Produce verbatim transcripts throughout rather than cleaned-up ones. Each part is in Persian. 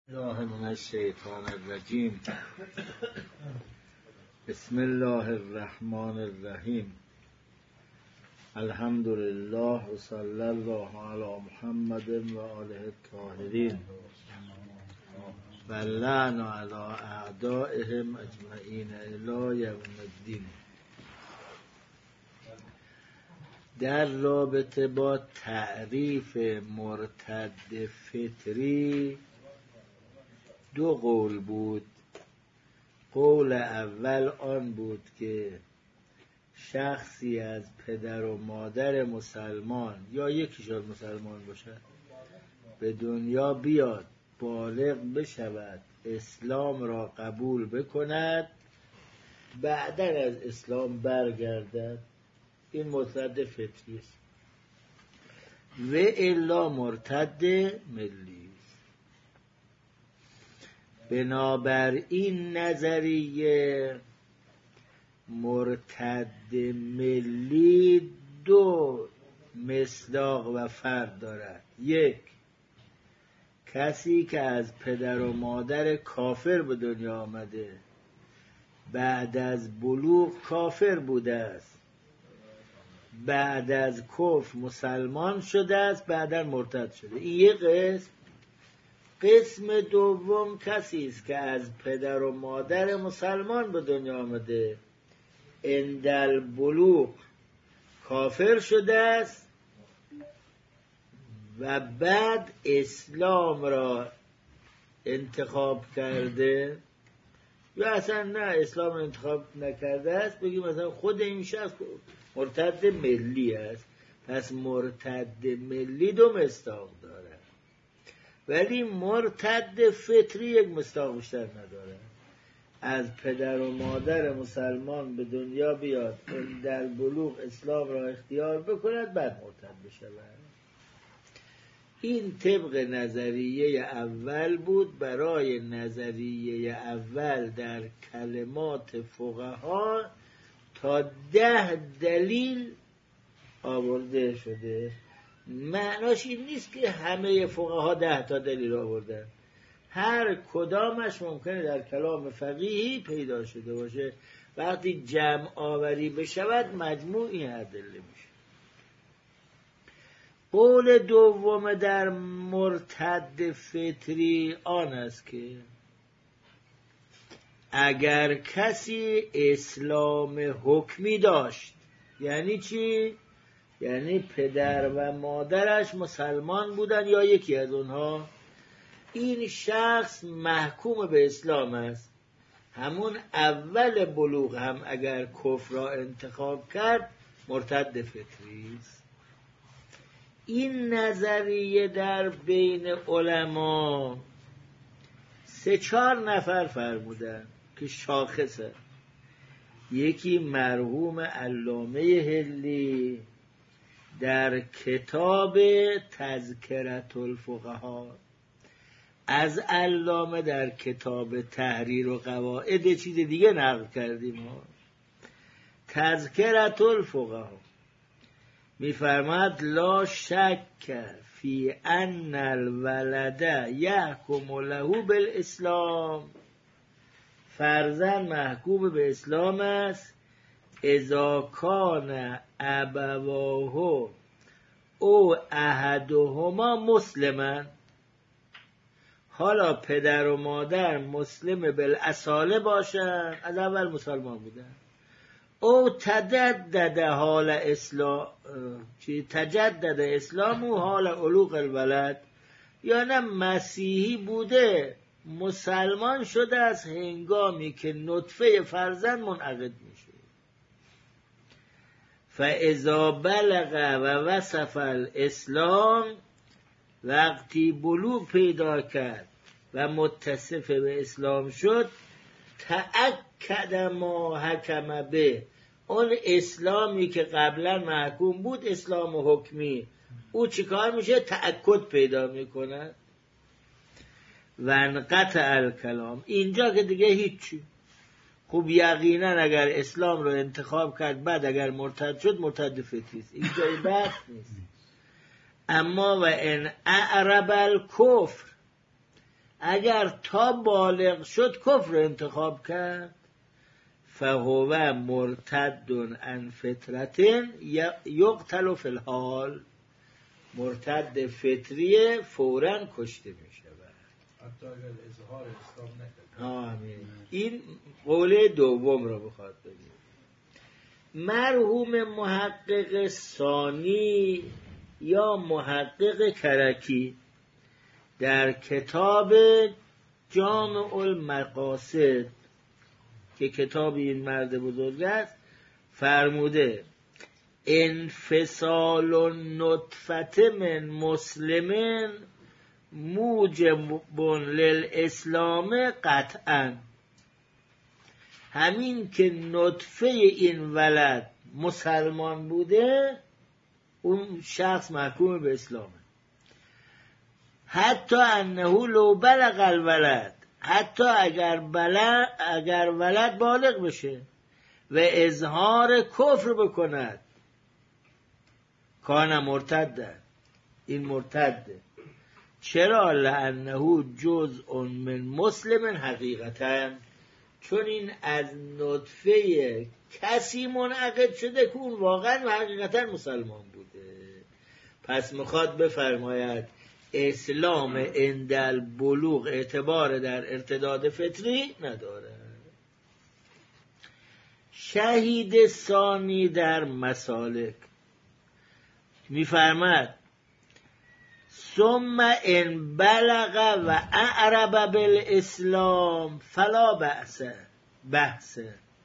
الله من الشیطان الرجیم. بسم الله الرحمن الرحیم. الحمد لله و صلی الله علی محمد و آله الطاهرین و لعن علی اعدائهم اجمعین الی یوم الدین. در رابطه با تعریف مرتد فطری دو قول بود. قول اول آن بود که شخصی از پدر و مادر مسلمان یا یکیشان مسلمان باشد به دنیا بیاد، بالغ بشود، اسلام را قبول بکند، بعدا از اسلام برگردد، این مرتد فطری است. و الا مرتد ملی. بنابراین نظریه مرتد ملی دو مصداق و فرد دارد. یک، کسی که از پدر و مادر کافر به دنیا آمده، بعد از بلوغ کافر بوده است، بعد از کفر مسلمان شده است، بعدا مرتد شده. این یک قسم. قسم دوم کسی است که از پدر و مادر مسلمان به دنیا آمده، عند بلوغ کافر شده است و بعد اسلام را انتخاب کرده، یا اصلا نه اسلام را انتخاب نکرده است، بگیم مثلا خود این شخص مرتد ملی است. پس مرتد ملی دو مصداق داره، ولی مرتد فطری یک مصداق بیشتر نداره. از پدر و مادر مسلمان به دنیا بیاد، در بلوغ اسلام را اختیار بکند، بعد مرتد بشود. این طبق نظریه اول بود. برای نظریه اول در کلمات فقها تا ده دلیل آورده شده. معناش این نیست که همه فقها ده تا دلیل آوردن، هر کدامش ممکنه در کلام فقیهی پیدا شده باشه. وقتی جمع آوری بشود مجموع این ادله میشه. قول دوم در مرتد فطری آن است که اگر کسی اسلام حکمی داشت، یعنی چی؟ یعنی پدر و مادرش مسلمان بودن یا یکی از اونها، این شخص محکوم به اسلام است. همون اول بلوغ هم اگر کفر را انتخاب کرد، مرتد فطری است. این نظریه در بین علما سه چهار نفر فرمودن که شاخصه. یکی مرحوم علامه حلی در کتاب تذکرة الفقها، از علامه در کتاب تحریر و قواعد چیز دیگه نقل کردیم ها. تذکرة الفقها میفرماد لا شک فی ان الولد یحکم له بالاسلام. فرزند محکوم به اسلام است اذا کان ابواه او احدهما مسلما. حالا پدر و مادر مسلم بالاصاله باشن، از اول مسلمان بودن، او تجدد حال اسلام چی تجدد اسلام و حال علوق الولد، یا نه مسیحی بوده مسلمان شده از هنگامی که نطفه فرزند منعقد میشه. فاذا بلغ و وصف الاسلام، وقتی بلوغ پیدا کرد و متصف به اسلام شد، تأکد ما حکم به، اون اسلامی که قبلا محکوم بود اسلام حکمی، او چیکار میشه؟ تأکد پیدا میکنه. و انقطع الکلام، اینجا که دیگه هیچی. خب یقینا اگر اسلام رو انتخاب کرد بعد اگر مرتد شد، مرتد فطری است، اینجای بحث نیست. اما و ان اعرب الکفر، اگر تا بالغ شد کفر انتخاب کرد فهو مرتد عن فطرت یقتل فی الحال، مرتد فطریه فوراً کشته می شود حتی اگر اظهار اسلام نکرد. آمین. این قول دوم رو بخواد بگیم. مرحوم محقق ثانی یا محقق کرکی در کتاب جامع المقاصد که کتاب این مرد بزرگ است فرموده انفصال النطفه من مسلمین موجب للاسلام قطعا، همین که نطفه این ولد مسلمان بوده اون شخص محکوم به اسلامه. حتی انه لو بلغ الولد، حتی اگر بلغ اگر ولد بالغ بشه و اظهار کفر بکند کان مرتد، این مرتده. چرا؟ لانه جزء من مسلم حقیقتا، چون این از نطفه کسی منعقد شده که اون واقعا و حقیقتا مسلمان بوده. پس میخواد بفرماید اسلام عند البلوغ اعتبار در ارتداد فطری نداره. شهید ثانی در مسالک میفرماد ثم ان بلغ و اعرب بالاسلام فلا بأس بحث،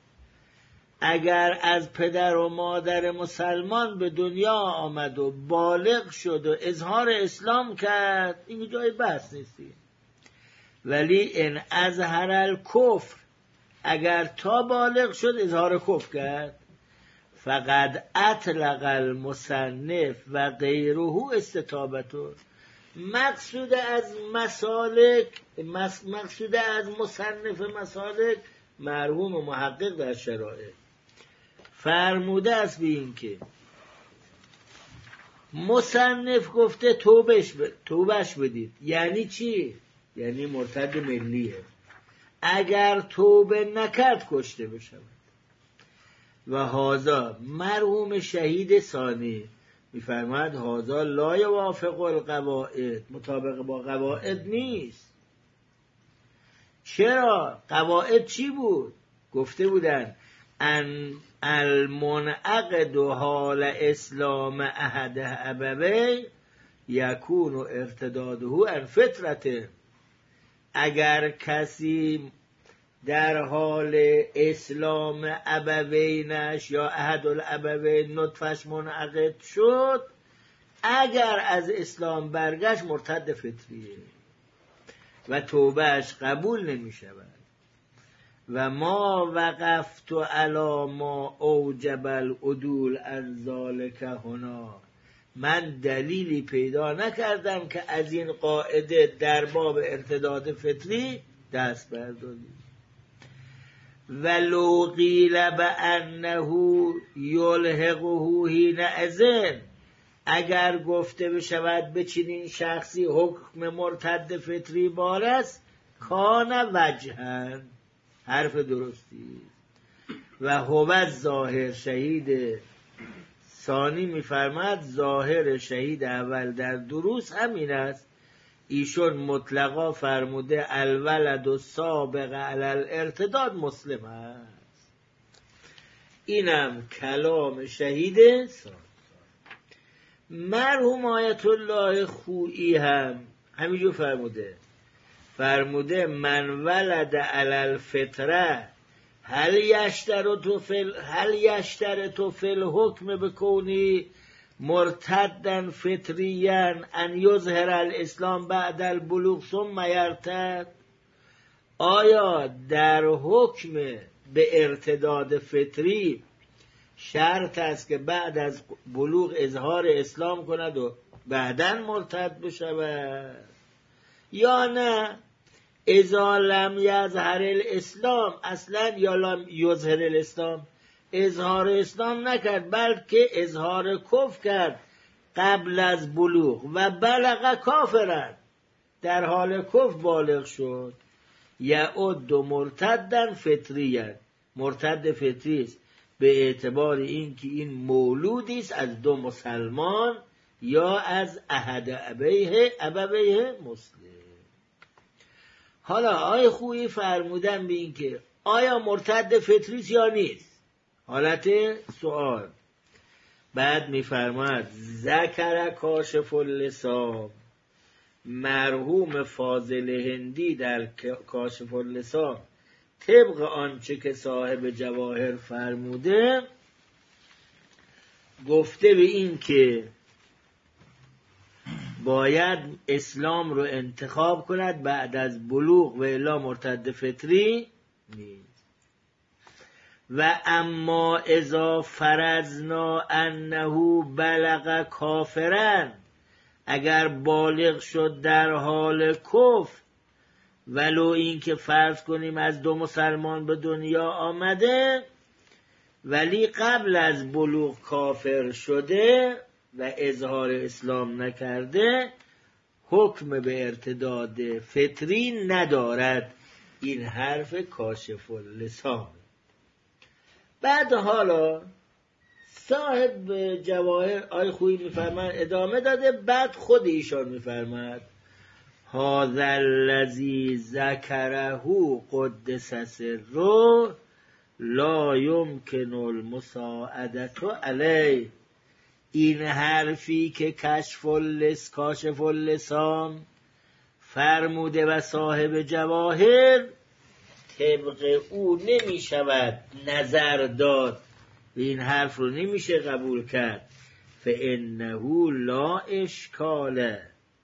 اگر از پدر و مادر مسلمان به دنیا آمد و بالغ شد و اظهار اسلام کرد این جای بحث نیستی. ولی ان اظهر الکفر، اگر تا بالغ شد اظهار کفر کرد فقد اطلق المصنف و غیره استتابته، مقصود از مسالک مقصود از مصنف مسالک مرحوم محقق در شرائع فرموده است به این که مصنف گفته توبش ب... توبش بدید. یعنی چی؟ یعنی مرتد ملیه، اگر توبه نکرد کشته بشود. و هذا مرحوم شهید ثانی میفرماد هذا لا یوافق القواعد، مطابق با قواعد نیست. چرا؟ قواعد چی بود؟ گفته بودن ان المنعقد حال اسلام احد ابوی یکون ارتداده عن فطرته، اگر کسی در حال اسلام ابوینش یا احد الابوین نطفش منعقد شد، اگر از اسلام برگشت مرتد فطریه و توبهش قبول نمی شود. و ما وقفت علی ما اوجب العدول از ذالک هنا، من دلیلی پیدا نکردم که از این قاعده در باب ارتداد فطری دست برداریم. ولو قیل بانه یلحقه حینئذ، اگر گفته بشود به چنین شخصی حکم مرتد فطری بار است کان وجها، حرف درستی. و هو ظاهر، شهید ثانی میفرماد ظاهر شهید اول در دروس همین است. ایشون مطلقا فرموده الولد السابق علی الارتداد مسلم است. اینم کلام شهید ثانی. مرحوم آیت الله خویی هم همینجور فرموده فرموده من ولد علی الفطره هل یشترط فی هل یشترط فی الحکم بکونی مرتدن فطریا ان یظهر الاسلام بعد البلوغ ثم یرتد، آیا در حکم به ارتداد فطری شرط است که بعد از بلوغ اظهار اسلام کند و بعداً مرتد بشود، یا نه اذا لم یظهر الاسلام اصلا یا لم یظهر الاسلام، اظهار اسلام نکرد بلکه اظهار کفر کرد قبل از بلوغ و بلغ کافرن، در حال کفر بالغ شد، یعد مرتدن فطریه، مرتد فطری است به اعتبار اینکه این مولودی است از دو مسلمان یا از احد ابویه ابویه مسلم. حالا آیه خویی فرمودن به این که آیا مرتد فطری است یا نیست، حالت سوال. بعد میفرماید ذکر کاشف اللسان، مرحوم فاضل هندی در کاشف اللسان طبق آنچه که صاحب جواهر فرموده گفته به این که باید اسلام رو انتخاب کند بعد از بلوغ و الا مرتد فطری نیست. و اما اذا فرضنا انه بلغ کافرن، اگر بالغ شد در حال کفر، ولو این که فرض کنیم از دو مسلمان به دنیا آمده ولی قبل از بلوغ کافر شده و اظهار اسلام نکرده، حکم به ارتداد فطری ندارد. این حرف کاشف اللسان. بعد حالا صاحب جواهر آی خویی میفرماید ادامه داده، بعد خود ایشان میفرماید هذا الذی ذکره قدس سره لا یمکن المساعدة علیه. این حرفی که کشف اللس کاشف اللسان فرموده و صاحب جواهر طبق او نمی شود نظر داد، این حرف رو نمیشه قبول کرد. فانه لا اشکاله،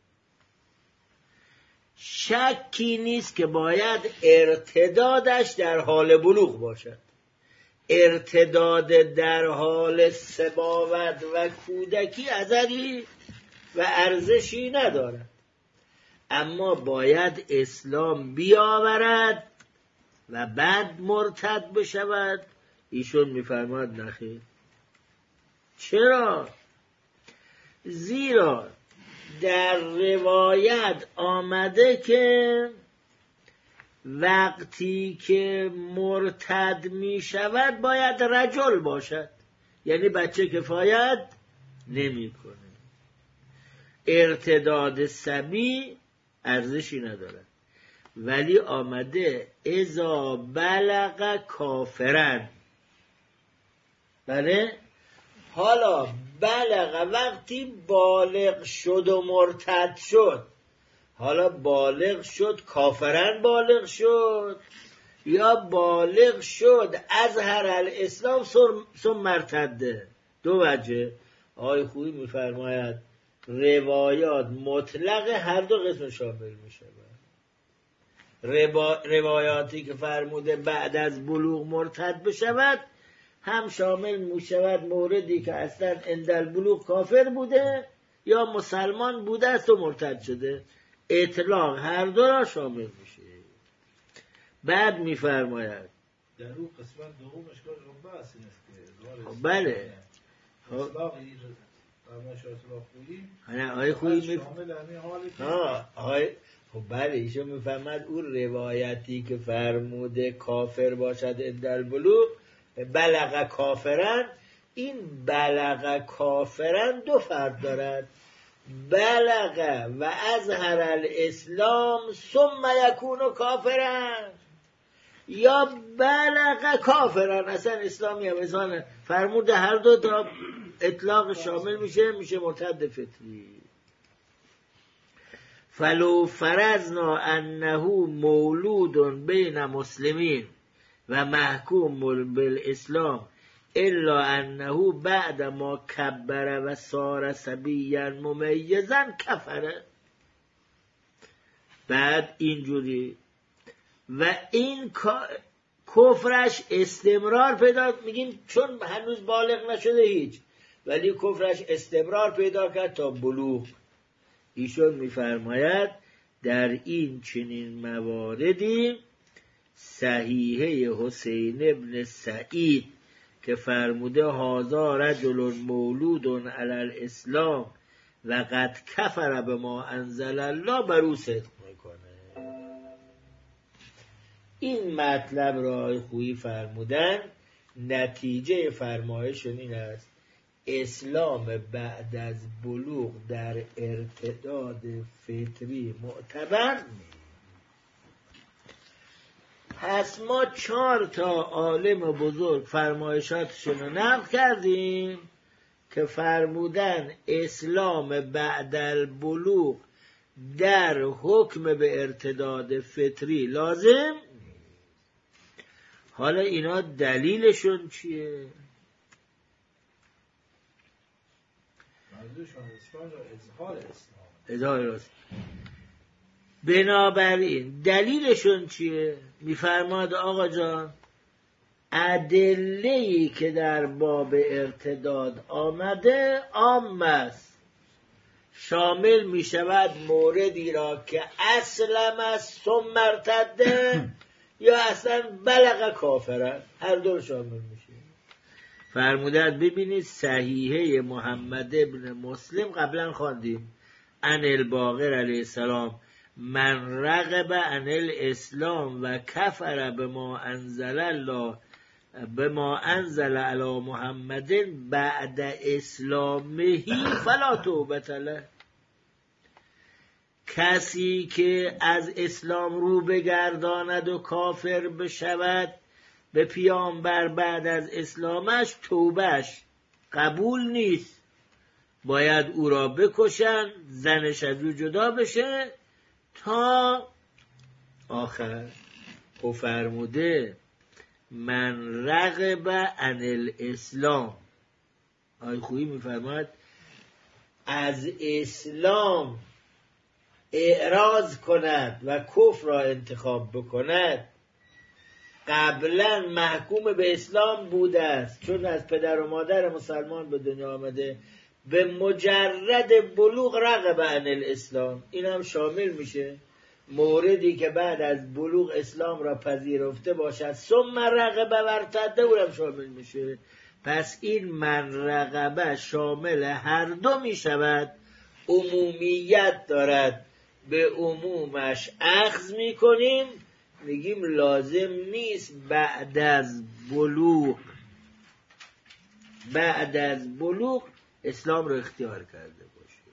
شکی نیست که باید ارتدادش در حال بلوغ باشد. ارتداد در حال سباوت و کودکی اثری و ارزشی ندارد، اما باید اسلام بیاورد و بعد مرتد بشود. ایشون میفرماد نخیر. چرا؟ زیرا در روایت آمده که وقتی که مرتد می شود باید رجل باشد، یعنی بچه کفایت نمی کنه. ارتداد صبی ارزشی ندارد. ولی آمده اذا بلغ کافرن. بله؟ حالا بلغ وقتی بالغ شد و مرتد شد، حالا بالغ شد کافرن بالغ شد یا بالغ شد اظهر الاسلام ثم مرتده. دو وجه. آقای خویی میفرماید روایات مطلق هر دو قسم شامل میشه. روا... روایاتی که فرموده بعد از بلوغ مرتد بشود هم شامل میشود موردی که اصلا اندل بلوغ کافر بوده یا مسلمان بوده است و مرتد شده. اطلاق هر دو را شامل میشه. بعد میفرماید در اون قسمت دومش کار رو بحث نیست که بله اطلاق این فرمایش اطلاق خویی نه آقای خویی می شامل همین حالی که ها آقای خب بله ایشون میفرماد اون روایتی که فرموده کافر باشد اندل بلوغ بلغ کافرن، این بلغ کافرن دو فرد دارد. بلغ و اظهر الاسلام ثم یکون کافرن، یا بلغ کافرن اصلا اسلامی هم اصلا فرموده هر دو تا اطلاق شامل میشه میشه مرتد فطری. فلو فرضنا انه مولود بین مسلمین و محکوم بالاسلام الا انه بعد ما کبر و صار صبیا ممیزا کفره. بعد اینجوری و این کفرش استمرار پیدا، میگیم چون هنوز بالغ نشده هیچ، ولی کفرش استمرار پیدا کرد تا بلوغ. ایشون میفرماید در این چنین مواردی صحیحه حسین ابن سعید که فرموده هازا رجل مولود علی الاسلام لقد کفر به ما انزل الله بر او صدق میکنه. این مطلب را آقای خویی فرمودن نتیجه فرمایشون این است اسلام بعد از بلوغ در ارتداد فطری معتبر نیست. پس ما چهار تا عالم بزرگ فرمایشاتشون رو نقل کردیم که فرمودن اسلام بعد البلوغ در حکم به ارتداد فطری لازم نیست. حالا اینا دلیلشون چیه؟ منظورشون اسلام را اظهار اسلام. اظهار اسلام. بنابراین دلیلشون چیه؟ میفرماد آقا جان ادله‌ای که در باب ارتداد آمده عام است، شامل می شود موردی را که اسلم است ثم ارتده یا اصلا بلغ کافرن، هر دو شامل میشه. فرمودند ببینید صحیحه محمد ابن مسلم قبلا خواندیم عن الباقر علیه السلام من رغب عن الاسلام و کفر بما انزل الله بما انزل علی محمد بعد اسلامه فلا توبة له. کسی که از اسلام رو بگرداند و کافر بشود به پیامبر بعد از اسلامش توبهش قبول نیست، باید او را بکشن، زنش از او جدا بشه تا آخر. او فرموده من رغب عن الاسلام، آقای خویی میفرماد از اسلام اعراض کند و کفر را انتخاب بکند قبلا محکوم به اسلام بوده است، چون از پدر و مادر مسلمان به دنیا آمده، به مجرد بلوغ رغب عن الاسلام. این هم شامل میشه موردی که بعد از بلوغ اسلام را پذیرفته باشد ثم رغب و ارتده اونم شامل میشه. پس این من رغبه شامل هر دو میشود، عمومیت دارد، به عمومش اخذ میکنیم، میگیم لازم نیست بعد از بلوغ بعد از بلوغ اسلام رو اختیار کرده باشه.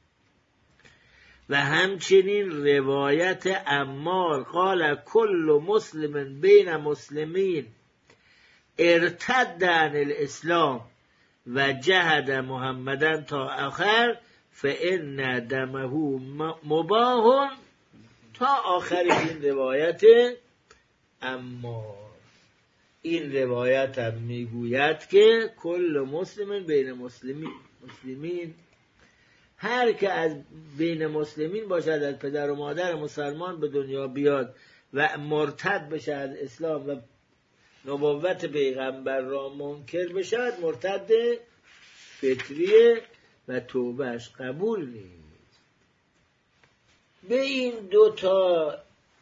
و همچنین روایت عمار قال کل مسلم بین مسلمین ارتد عن الاسلام و جهد محمدن تا آخر فإن دمه مباح تا آخر این روایت عمار. این روایت هم میگوید که کل مسلم بین مسلمین مسلمین هر که از بین مسلمین باشد، از پدر و مادر مسلمان به دنیا بیاد و مرتد بشه از اسلام و نبوت پیغمبر را منکر بشد، مرتد فطریه و توبهش قبول نیست. به این دوتا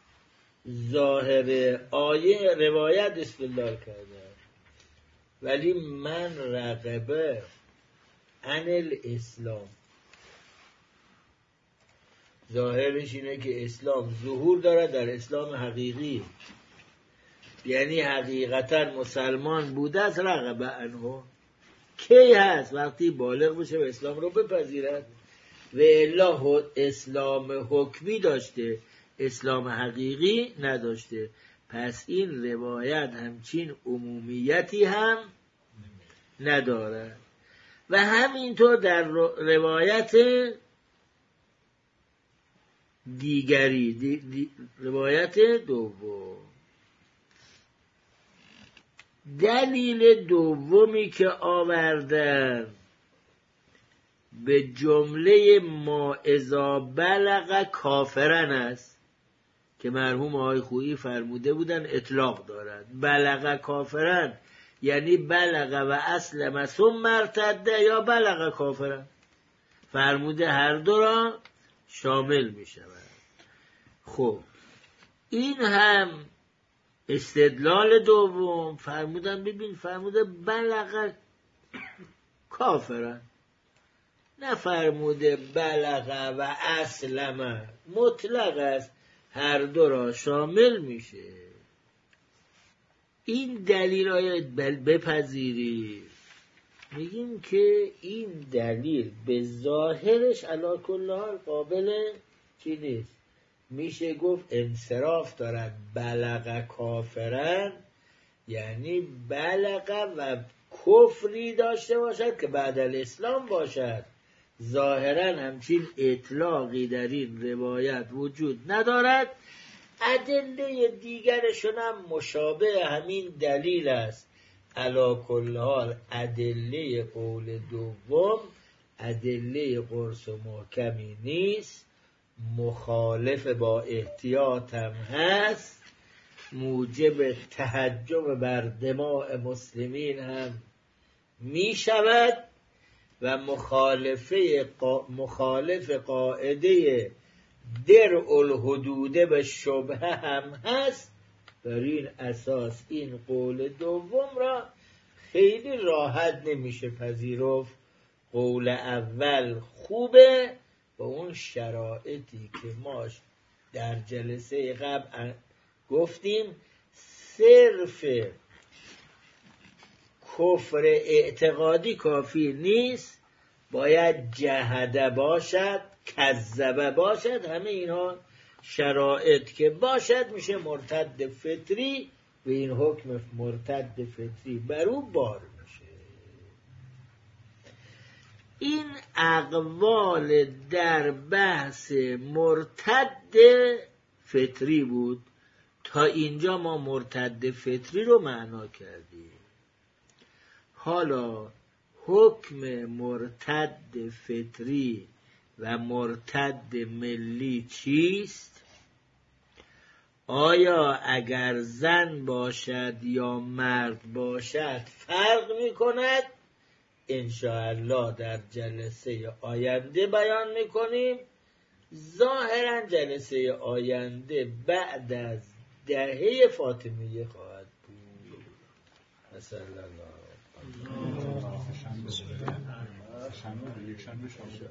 ظاهر آیه روایت استدلال کرده، ولی من رغبه عن الاسلام ظاهرش اینه که اسلام ظهور دارد در اسلام حقیقی، یعنی حقیقتا مسلمان بوده است. رغبه عنه کی هست؟ وقتی بالغ بشه و اسلام رو بپذیرد. و الا اسلام حکمی داشته، اسلام حقیقی نداشته. پس این روایت همچین عمومیتی هم نداره. و همینطور در روایت دیگری دی دی روایت دوم، دلیل دومی که آوردن به جمله ما اذا بلغ کافرن است که مرحوم آقای خویی فرموده بودن اطلاق دارد. بلغ کافرن یعنی بلغ و اسلم ثم ارتده یا بلغ کافرن، فرموده هر دو را شامل می شود. خب این هم استدلال دوم. فرمودن ببین فرموده بلغ کافرن، نفرموده بلغ و اسلم، مطلق است، هر دو را شامل میشه. این دلیل های بپذیری، میگیم که این دلیل به ظاهرش علی کل حال قابل چی نیست، میشه گفت انصراف دارد. بلغ کافرن یعنی بلغ و کفری داشته باشد که بعد الاسلام باشد. ظاهرا همچین اطلاقی در این روایت وجود ندارد. ادله دیگرشون هم مشابه همین دلیل است. علی کل حال ادله قول دوم ادله قرص و محکمی نیست، مخالف با احتیاط هم هست، موجب تهجم بر دماء مسلمین هم می شود و مخالفه قا... مخالف قاعده درء الحدود به شبهه هم هست. بر این اساس این قول دوم را خیلی راحت نمیشه پذیرفت. قول اول خوبه با اون شرایطی که ما در جلسه قبل گفتیم. صرف کفر اعتقادی کافی نیست، باید جهده باشد، کذبه باشد، همه اینها شرایط که باشد میشه مرتد فطری و این حکم مرتد فطری بر او بار میشه. این اقوال در بحث مرتد فطری بود. تا اینجا ما مرتد فطری رو معنا کردیم. حالا حکم مرتد فطری و مرتد ملی چیست؟ آیا اگر زن باشد یا مرد باشد فرق می کند؟ انشاءالله در جلسه آینده بیان می کنیم. ظاهرا جلسه آینده بعد از دهه فاطمیه خواهد بود. مثلا الله